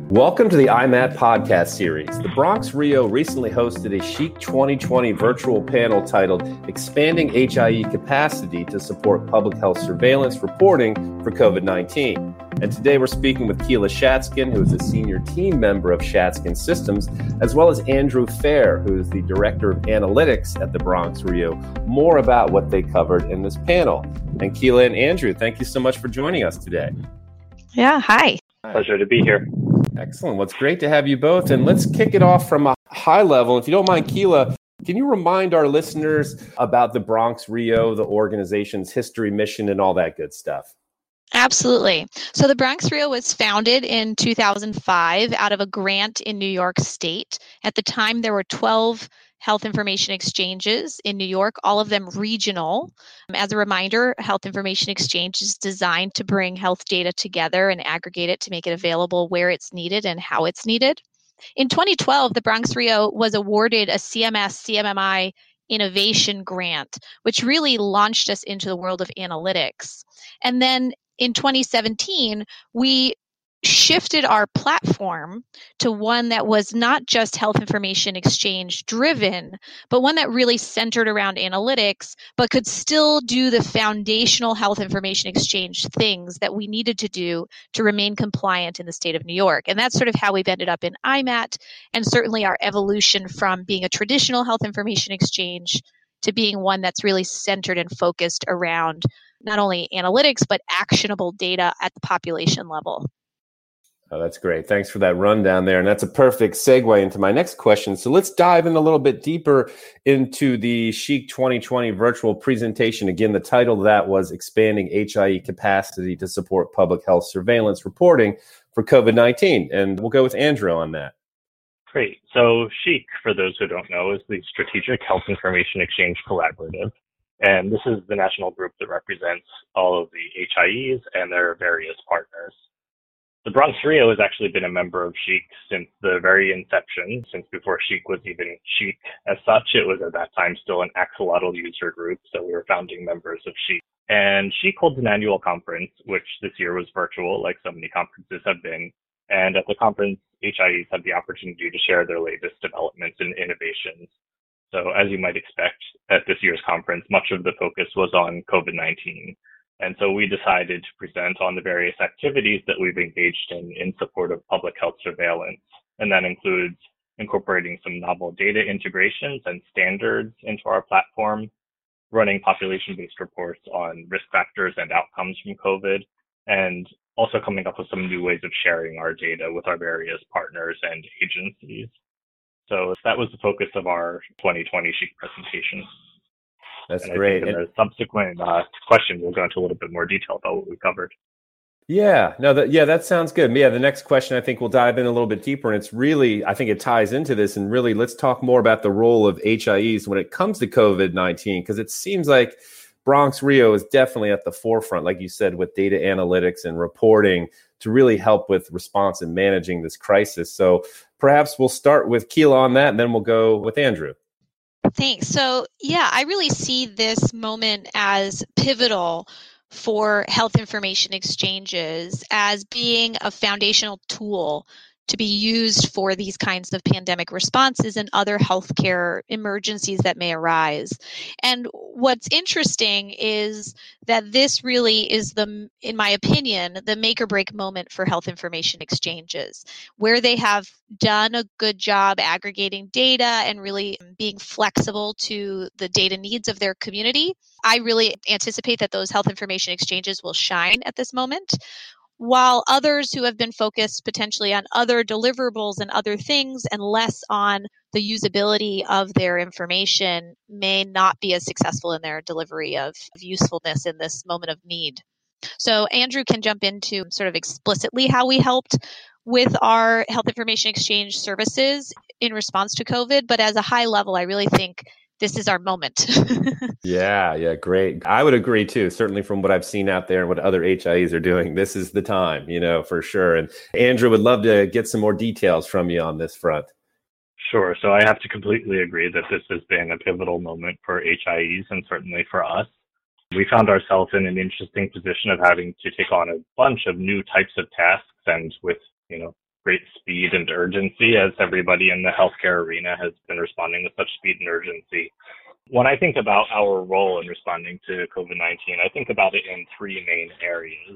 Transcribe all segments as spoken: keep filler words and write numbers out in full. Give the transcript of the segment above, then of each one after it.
Welcome to the I M A T podcast series. The Bronx Rio recently hosted a chic twenty twenty virtual panel titled Expanding H I E Capacity to Support Public Health Surveillance Reporting for COVID nineteen. And today we're speaking with Keela Shatskin, who is a senior team member of Shatskin Systems, as well as Andrew Fair, who is the Director of Analytics at the Bronx Rio, more about what they covered in this panel. And Keela and Andrew, thank you so much for joining us today. Yeah, hi. Pleasure to be here. Excellent. Well, it's great to have you both. And let's kick it off from a high level. If you don't mind, Keela, can you remind our listeners about the Bronx Rio, the organization's history, mission, and all that good stuff? Absolutely. So the Bronx Rio was founded in two thousand five out of a grant in New York State. At the time, there were twelve health information exchanges in New York, all of them regional. As a reminder, Health Information Exchange is designed to bring health data together and aggregate it to make it available where it's needed and how it's needed. In twenty twelve, the Bronx Rio was awarded a C M S C M M I innovation grant, which really launched us into the world of analytics. And then in twenty seventeen, we shifted our platform to one that was not just health information exchange driven, but one that really centered around analytics, but could still do the foundational health information exchange things that we needed to do to remain compliant in the state of New York. And that's sort of how we've ended up in I M A T, and certainly our evolution from being a traditional health information exchange to being one that's really centered and focused around not only analytics, but actionable data at the population level. Oh, that's great. Thanks for that rundown there. And that's a perfect segue into my next question. So let's dive in a little bit deeper into the Chic twenty twenty virtual presentation. Again, the title of that was Expanding H I E Capacity to Support Public Health Surveillance Reporting for COVID nineteen. And we'll go with Andrew on that. Great. So Chic, for those who don't know, is the Strategic Health Information Exchange Collaborative. And this is the national group that represents all of the H I Es and their various partners. The Bronx Rio has actually been a member of Chic since the very inception, since before Chic was even Chic as such. It was at that time still an axolotl user group, so we were founding members of Chic. And Chic holds an annual conference, which this year was virtual, like so many conferences have been. And at the conference, H I Es had the opportunity to share their latest developments and innovations. So as you might expect, at this year's conference, much of the focus was on COVID nineteen. And so we decided to present on the various activities that we've engaged in in support of public health surveillance. And that includes incorporating some novel data integrations and standards into our platform, running population-based reports on risk factors and outcomes from COVID, and also coming up with some new ways of sharing our data with our various partners and agencies. So that was the focus of our twenty twenty Chic presentation. That's and great. I think in the subsequent uh, questions, we'll go into a little bit more detail about what we covered. Yeah, no, that, yeah, that sounds good. Yeah, the next question, I think we'll dive in a little bit deeper. And it's really, I think it ties into this. And really, let's talk more about the role of H I Es when it comes to COVID nineteen, because it seems like Bronx Rio is definitely at the forefront, like you said, with data analytics and reporting to really help with response and managing this crisis. So perhaps we'll start with Keela on that, and then we'll go with Andrew. Thanks. So, yeah, I really see this moment as pivotal for health information exchanges as being a foundational tool to be used for these kinds of pandemic responses and other healthcare emergencies that may arise. And what's interesting is that this really is the, in my opinion, the make or break moment for health information exchanges, where they have done a good job aggregating data and really being flexible to the data needs of their community. I really anticipate that those health information exchanges will shine at this moment, while others who have been focused potentially on other deliverables and other things and less on the usability of their information may not be as successful in their delivery of, of usefulness in this moment of need. So Andrew can jump into sort of explicitly how we helped with our health information exchange services in response to COVID, but as a high level, I really think this is our moment. Yeah, yeah, great. I would agree too, certainly from what I've seen out there and what other H I Es are doing. This is the time, you know, for sure. And Andrew would love to get some more details from you on this front. Sure. So I have to completely agree that this has been a pivotal moment for H I Es and certainly for us. We found ourselves in an interesting position of having to take on a bunch of new types of tasks and with, you know, great speed and urgency, as everybody in the healthcare arena has been responding with such speed and urgency. When I think about our role in responding to COVID nineteen, I think about it in three main areas.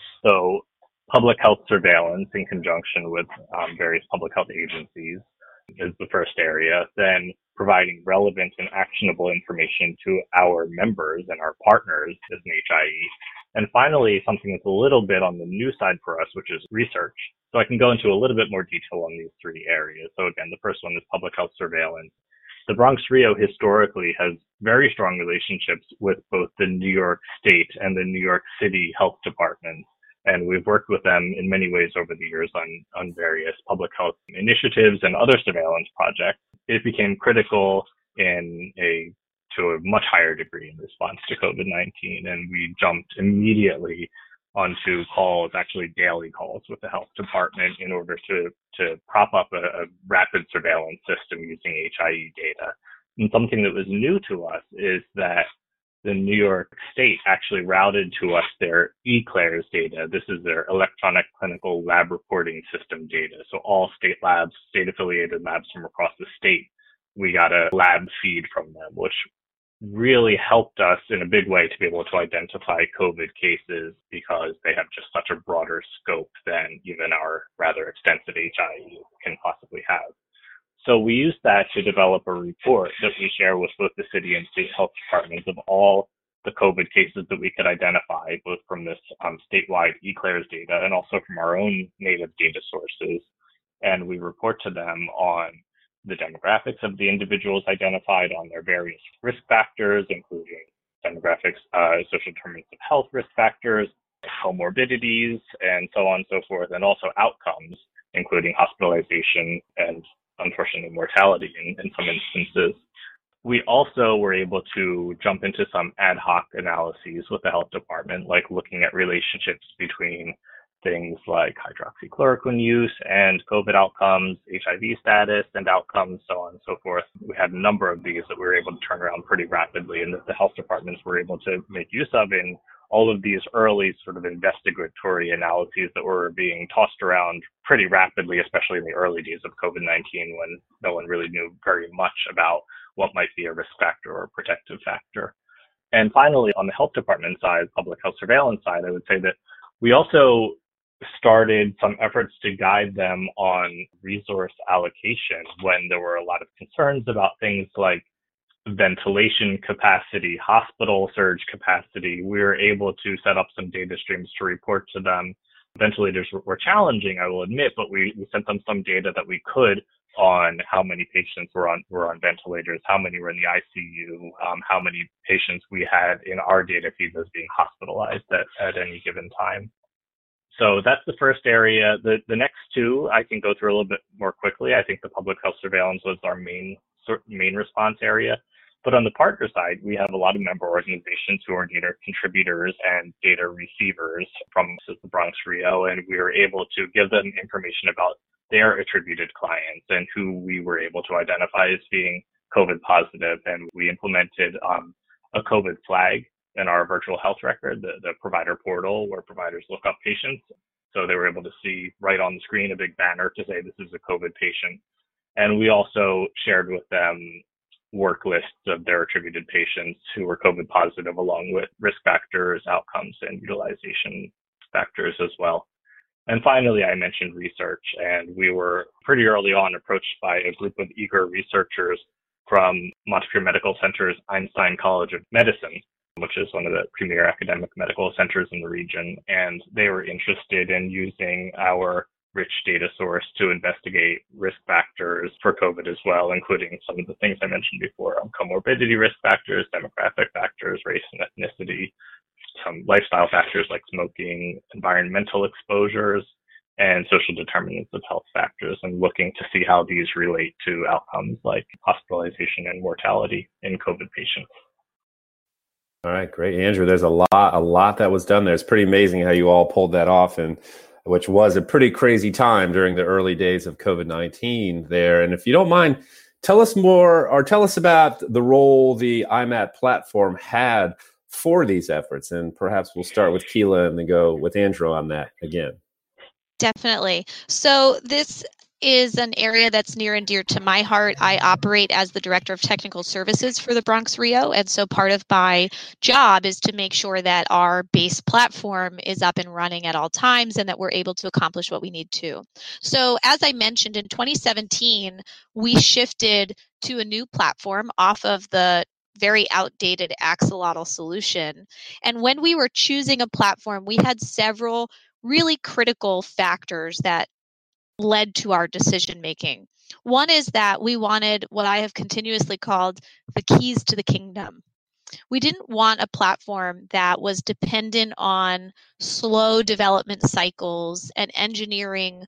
So public health surveillance in conjunction with um, various public health agencies is the first area. Then providing relevant and actionable information to our members and our partners as an H I E. And finally, something that's a little bit on the new side for us, which is research. So I can go into a little bit more detail on these three areas. So again, the first one is public health surveillance. The Bronx Rio historically has very strong relationships with both the New York State and the New York City health departments. And we've worked with them in many ways over the years on, on various public health initiatives and other surveillance projects. It became critical in a to a much higher degree in response to COVID nineteen. And we jumped immediately onto calls, actually daily calls with the health department in order to, to prop up a, a rapid surveillance system using H I E data. And something that was new to us is that the New York State actually routed to us their E C L A R S data. This is their electronic clinical lab reporting system data. So all state labs, state affiliated labs from across the state, we got a lab feed from them, which really helped us in a big way to be able to identify COVID cases because they have just such a broader scope than even our rather extensive H I E can possibly have. So we used that to develop a report that we share with both the city and state health departments of all the COVID cases that we could identify, both from this um, statewide E C L A R S data and also from our own native data sources. And we report to them on the demographics of the individuals identified, on their various risk factors, including demographics, uh, social determinants of health risk factors, comorbidities, and so on and so forth, and also outcomes, including hospitalization and unfortunately mortality in, in some instances. We also were able to jump into some ad hoc analyses with the health department, like looking at relationships between things like hydroxychloroquine use and COVID outcomes, H I V status and outcomes, so on and so forth. We had a number of these that we were able to turn around pretty rapidly and that the health departments were able to make use of in all of these early sort of investigatory analyses that were being tossed around pretty rapidly, especially in the early days of COVID nineteen when no one really knew very much about what might be a risk factor or a protective factor. And finally, on the health department side, public health surveillance side, I would say that we also started some efforts to guide them on resource allocation when there were a lot of concerns about things like ventilation capacity, hospital surge capacity. We were able to set up some data streams to report to them. Ventilators were challenging, I will admit, but we, we sent them some data that we could on how many patients were on were on ventilators, how many were in the I C U, um, how many patients we had in our data feeds as being hospitalized at, at any given time. So that's the first area. The the next two I can go through a little bit more quickly. I think the public health surveillance was our main main response area. But on the partner side, we have a lot of member organizations who are data contributors and data receivers from the Bronx Rio, and we were able to give them information about their attributed clients and who we were able to identify as being COVID positive. And we implemented um, a COVID flag in our virtual health record, the, the provider portal where providers look up patients. So they were able to see right on the screen a big banner to say this is a COVID patient. And we also shared with them work lists of their attributed patients who were COVID positive, along with risk factors, outcomes, and utilization factors as well. And finally, I mentioned research, and we were pretty early on approached by a group of eager researchers from Montefiore Medical Center's Einstein College of Medicine, which is one of the premier academic medical centers in the region. And they were interested in using our rich data source to investigate risk factors for COVID as well, including some of the things I mentioned before, um, comorbidity risk factors, demographic factors, race and ethnicity, some lifestyle factors like smoking, environmental exposures, and social determinants of health factors, and looking to see how these relate to outcomes like hospitalization and mortality in COVID patients. All right, great, Andrew. There's a lot, a lot that was done there. It's pretty amazing how you all pulled that off, and which was a pretty crazy time during the early days of COVID nineteen there. And if you don't mind, tell us more, or tell us about the role the I M A T platform had for these efforts. And perhaps we'll start with Keela and then go with Andrew on that again. Definitely. So this is an area that's near and dear to my heart. I operate as the Director of Technical Services for the Bronx Rio, and so part of my job is to make sure that our base platform is up and running at all times and that we're able to accomplish what we need to. So as I mentioned, in twenty seventeen, we shifted to a new platform off of the very outdated axolotl solution. And when we were choosing a platform, we had several really critical factors that led to our decision making. One is that we wanted what I have continuously called the keys to the kingdom. We didn't want a platform that was dependent on slow development cycles and engineering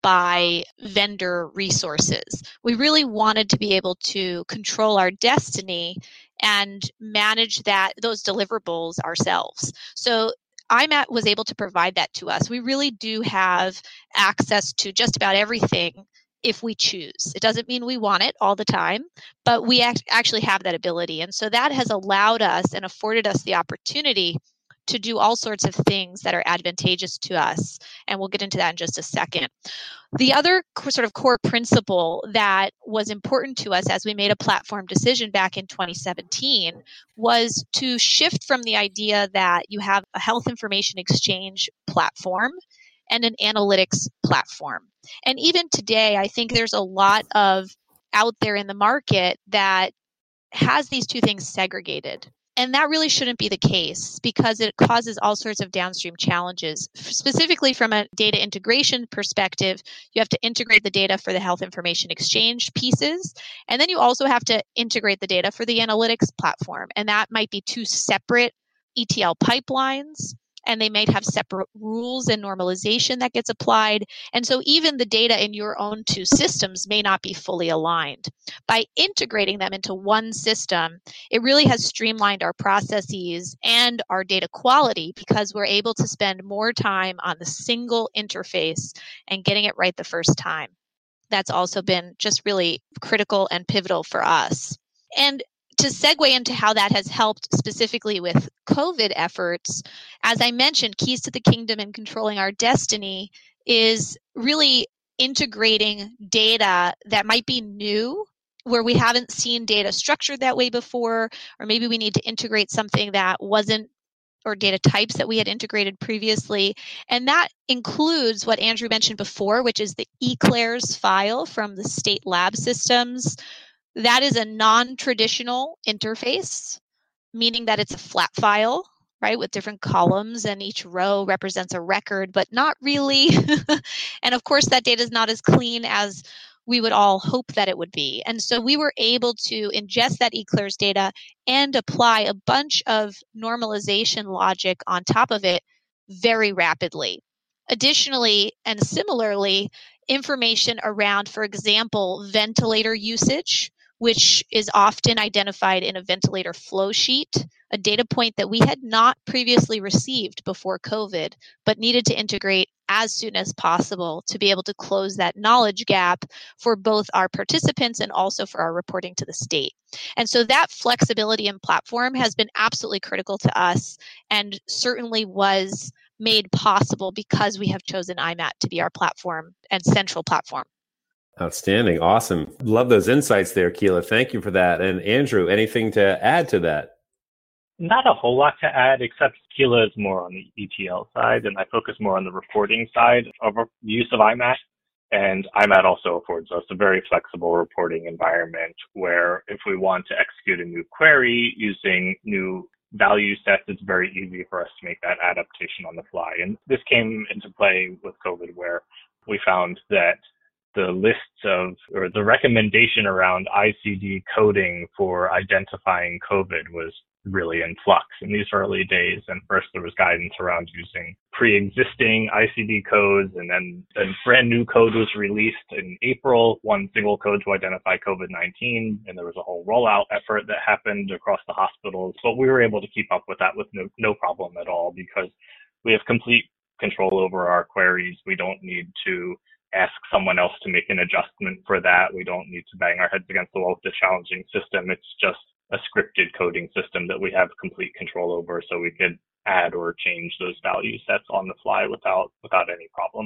by vendor resources. We really wanted to be able to control our destiny and manage that those deliverables ourselves. So I M A T was able to provide that to us. We really do have access to just about everything if we choose. It doesn't mean we want it all the time, but we act- actually have that ability. And so that has allowed us and afforded us the opportunity to do all sorts of things that are advantageous to us. And we'll get into that in just a second. The other sort of core principle that was important to us as we made a platform decision back in twenty seventeen was to shift from the idea that you have a health information exchange platform and an analytics platform. And even today, I think there's a lot of out there in the market that has these two things segregated. And that really shouldn't be the case because it causes all sorts of downstream challenges. Specifically from a data integration perspective, you have to integrate the data for the health information exchange pieces. And then you also have to integrate the data for the analytics platform. And that might be two separate E T L pipelines. And they might have separate rules and normalization that gets applied. And so even the data in your own two systems may not be fully aligned. By integrating them into one system, it really has streamlined our processes and our data quality because we're able to spend more time on the single interface and getting it right the first time. That's also been just really critical and pivotal for us. And to segue into how that has helped specifically with COVID efforts, as I mentioned, keys to the kingdom and controlling our destiny is really integrating data that might be new, where we haven't seen data structured that way before, or maybe we need to integrate something that wasn't, or data types that we had integrated previously. And that includes what Andrew mentioned before, which is the E C L A R S file from the state lab systems. That is a non-traditional interface, meaning that it's a flat file, right, with different columns, and each row represents a record, but not really. And of course, that data is not as clean as we would all hope that it would be. And so we were able to ingest that E C L A R S data and apply a bunch of normalization logic on top of it very rapidly. Additionally, and similarly, information around, for example, ventilator usage, which is often identified in a ventilator flow sheet, a data point that we had not previously received before COVID, but needed to integrate as soon as possible to be able to close that knowledge gap for both our participants and also for our reporting to the state. And so that flexibility in platform has been absolutely critical to us and certainly was made possible because we have chosen I M A T to be our platform and central platform. Outstanding. Awesome. Love those insights there, Keela. Thank you for that. And Andrew, anything to add to that? Not a whole lot to add, except Keela is more on the E T L side, and I focus more on the reporting side of the use of I M A T. And I M A T also affords us a very flexible reporting environment where if we want to execute a new query using new value sets, it's very easy for us to make that adaptation on the fly. And this came into play with COVID, where we found that the lists of, or the recommendation around I C D coding for identifying COVID was really in flux in these early days. And first there was guidance around using pre-existing I C D codes, and then a brand new code was released in April, one single code to identify COVID nineteen, and there was a whole rollout effort that happened across the hospitals. But we were able to keep up with that with no, no problem at all, because we have complete control over our queries. We don't need to ask someone else to make an adjustment for that. We don't need to bang our heads against the wall with the challenging system. It's just a scripted coding system that we have complete control over, so we could add or change those value sets on the fly without without any problem.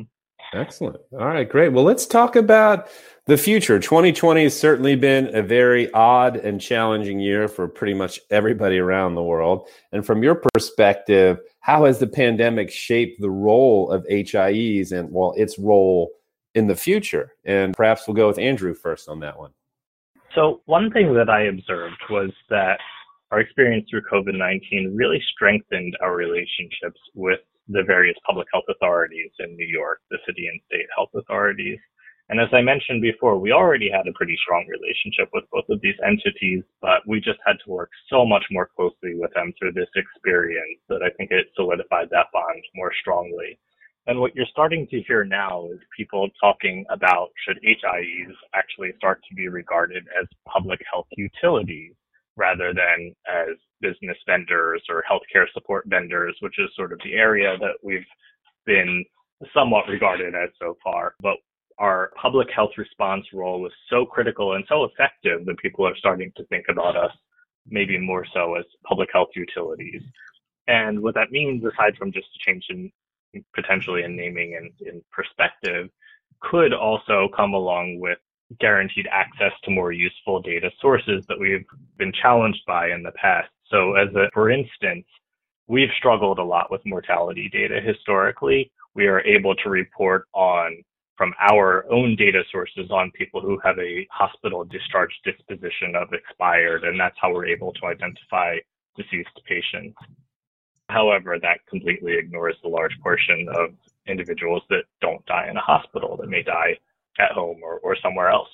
Excellent. All right, great. Well, let's talk about the future. twenty twenty has certainly been a very odd and challenging year for pretty much everybody around the world. And from your perspective, how has the pandemic shaped the role of H I Es and, well, its role in the future? And perhaps we'll go with Andrew first on that one. So one thing that I observed was that our experience through COVID nineteen really strengthened our relationships with the various public health authorities in New York, the city and state health authorities. And as I mentioned before, we already had a pretty strong relationship with both of these entities, but we just had to work so much more closely with them through this experience that I think it solidified that bond more strongly. And what you're starting to hear now is people talking about should H I Es actually start to be regarded as public health utilities rather than as business vendors or healthcare support vendors, which is sort of the area that we've been somewhat regarded as so far. But our public health response role was so critical and so effective that people are starting to think about us maybe more so as public health utilities. And what that means, aside from just a change in potentially in naming and in perspective, could also come along with guaranteed access to more useful data sources that we've been challenged by in the past. So as a, for instance, we've struggled a lot with mortality data historically. We are able to report on from our own data sources on people who have a hospital discharge disposition of expired, and that's how we're able to identify deceased patients. However, that completely ignores the large portion of individuals that don't die in a hospital, that may die at home or, or somewhere else.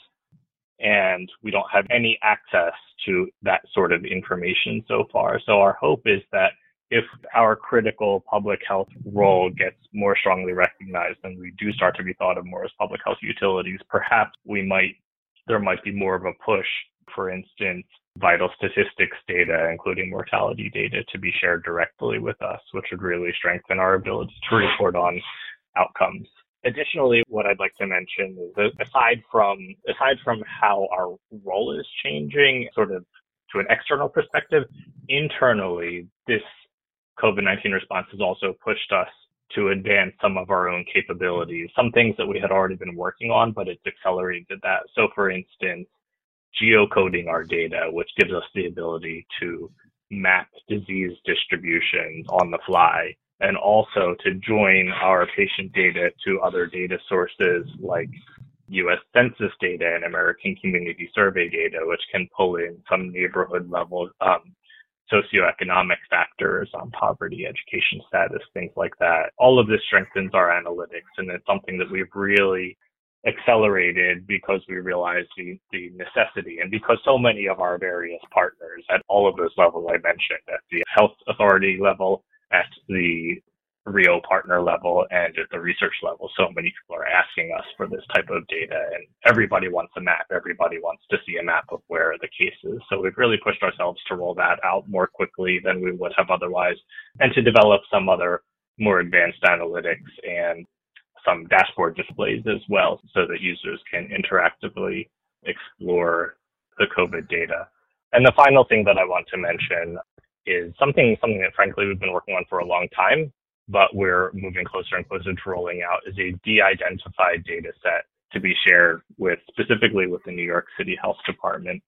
And we don't have any access to that sort of information so far. So our hope is that if our critical public health role gets more strongly recognized and we do start to be thought of more as public health utilities, perhaps we might, there might be more of a push, for instance, vital statistics data, including mortality data, to be shared directly with us, which would really strengthen our ability to report on outcomes. Additionally, what I'd like to mention is that aside from aside from how our role is changing, sort of to an external perspective, internally, this COVID nineteen response has also pushed us to advance some of our own capabilities, some things that we had already been working on, but it's accelerated that. So for instance, geocoding our data, which gives us the ability to map disease distributions on the fly, and also to join our patient data to other data sources like U S Census data and American Community Survey data, which can pull in some neighborhood level um, socioeconomic factors on poverty, education status, things like that. All of this strengthens our analytics, and it's something that we've really accelerated because we realized the, the necessity, and because so many of our various partners at all of those levels I mentioned, at the health authority level, at the Rio partner level, and at the research level, so many people are asking us for this type of data, and everybody wants a map. Everybody wants to see a map of where the case is. So we've really pushed ourselves to roll that out more quickly than we would have otherwise, and to develop some other more advanced analytics and some dashboard displays as well, so that users can interactively explore the COVID data. And the final thing that I want to mention is something something that frankly we've been working on for a long time, but we're moving closer and closer to rolling out, is a de-identified data set to be shared with, specifically with the New York City Health Department.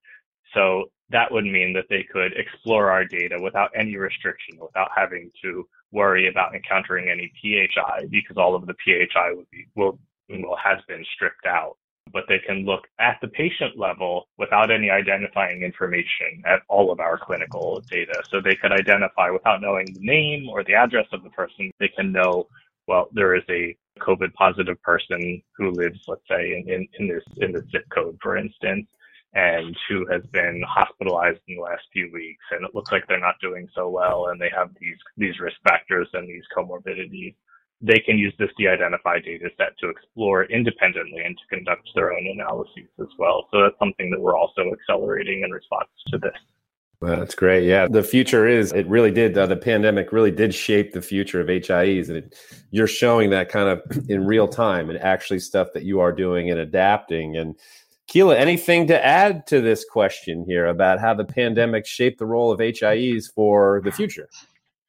So that would mean that they could explore our data without any restriction, without having to worry about encountering any P H I, because all of the P H I would be, will, will has been stripped out. But they can look at the patient level without any identifying information at all of our clinical data. So they could identify without knowing the name or the address of the person. They can know, well, there is a COVID positive person who lives, let's say, in, in, in this in the zip code, for instance, and who has been hospitalized in the last few weeks, and it looks like they're not doing so well, and they have these these risk factors and these comorbidities. They can use this de-identified data set to explore independently and to conduct their own analyses as well. So that's something that we're also accelerating in response to this. Well, that's great. Yeah, the future is, it really did, uh, the pandemic really did shape the future of H I Es. And it, you're showing that kind of in real time, and actually stuff that you are doing and adapting. And Keela, anything to add to this question here about how the pandemic shaped the role of H I Es for the future?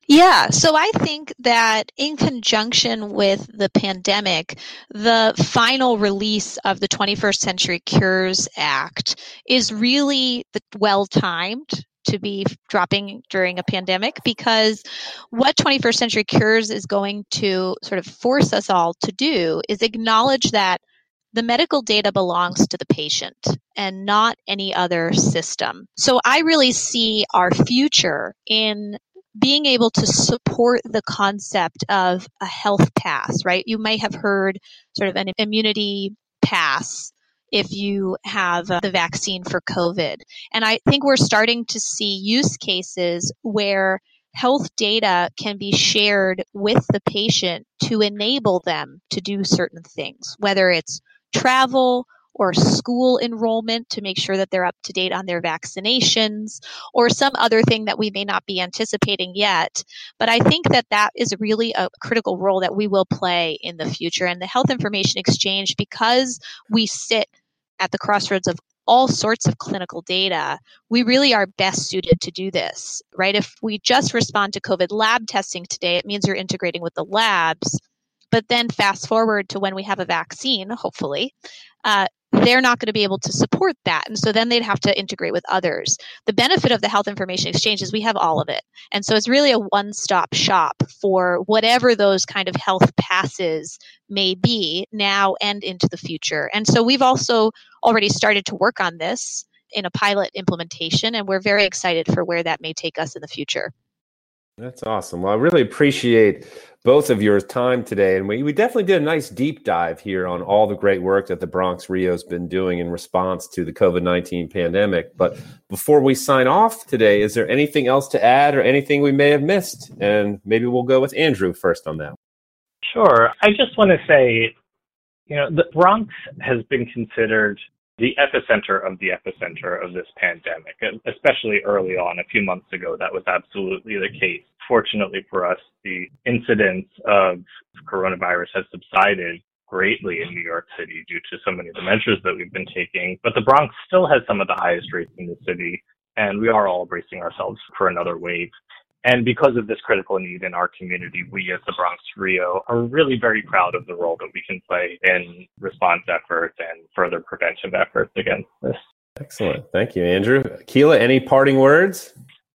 Yeah, so I think that in conjunction with the pandemic, the final release of the twenty-first Century Cures Act is really well-timed to be dropping during a pandemic, because what twenty-first Century Cures is going to sort of force us all to do is acknowledge that the medical data belongs to the patient and not any other system. So I really see our future in being able to support the concept of a health pass, right? You may have heard sort of an immunity pass if you have uh, the vaccine for COVID. And I think we're starting to see use cases where health data can be shared with the patient to enable them to do certain things, whether it's travel or school enrollment to make sure that they're up to date on their vaccinations, or some other thing that we may not be anticipating yet. But I think that that is really a critical role that we will play in the future. And the Health Information Exchange, because we sit at the crossroads of all sorts of clinical data, we really are best suited to do this, right? If we just respond to COVID lab testing today, it means you're integrating with the labs. But then fast forward to when we have a vaccine, hopefully, uh, they're not going to be able to support that. And so then they'd have to integrate with others. The benefit of the Health Information Exchange is we have all of it. And so it's really a one-stop shop for whatever those kind of health passes may be now and into the future. And so we've also already started to work on this in a pilot implementation, and we're very excited for where that may take us in the future. That's awesome. Well, I really appreciate both of your time today. And we, we definitely did a nice deep dive here on all the great work that the Bronx Rio has been doing in response to the COVID nineteen pandemic. But before we sign off today, is there anything else to add or anything we may have missed? And maybe we'll go with Andrew first on that. Sure. I just want to say, you know, the Bronx has been considered the epicenter of the epicenter of this pandemic, especially early on. A few months ago, that was absolutely the case. Fortunately for us, the incidence of coronavirus has subsided greatly in New York City due to so many of the measures that we've been taking. But the Bronx still has some of the highest rates in the city, and we are all bracing ourselves for another wave. And because of this critical need in our community, we as the Bronx Rio are really very proud of the role that we can play in response efforts and further prevention efforts against this. Excellent. Thank you, Andrew. Keela, any parting words?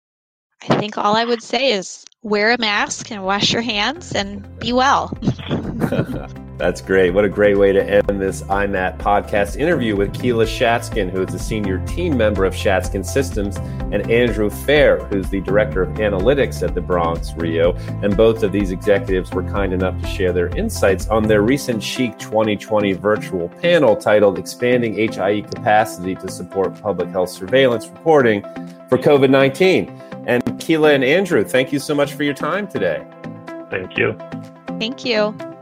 I think all I would say is wear a mask and wash your hands and be well. That's great. What a great way to end this I M A T podcast interview with Keela Shatskin, who is a senior team member of Shatskin Systems, and Andrew Fair, who's the director of analytics at the Bronx Rio. And both of these executives were kind enough to share their insights on their recent Chic twenty twenty virtual panel titled Expanding H I E Capacity to Support Public Health Surveillance Reporting for COVID nineteen. And Keela and Andrew, thank you so much for your time today. Thank you. Thank you.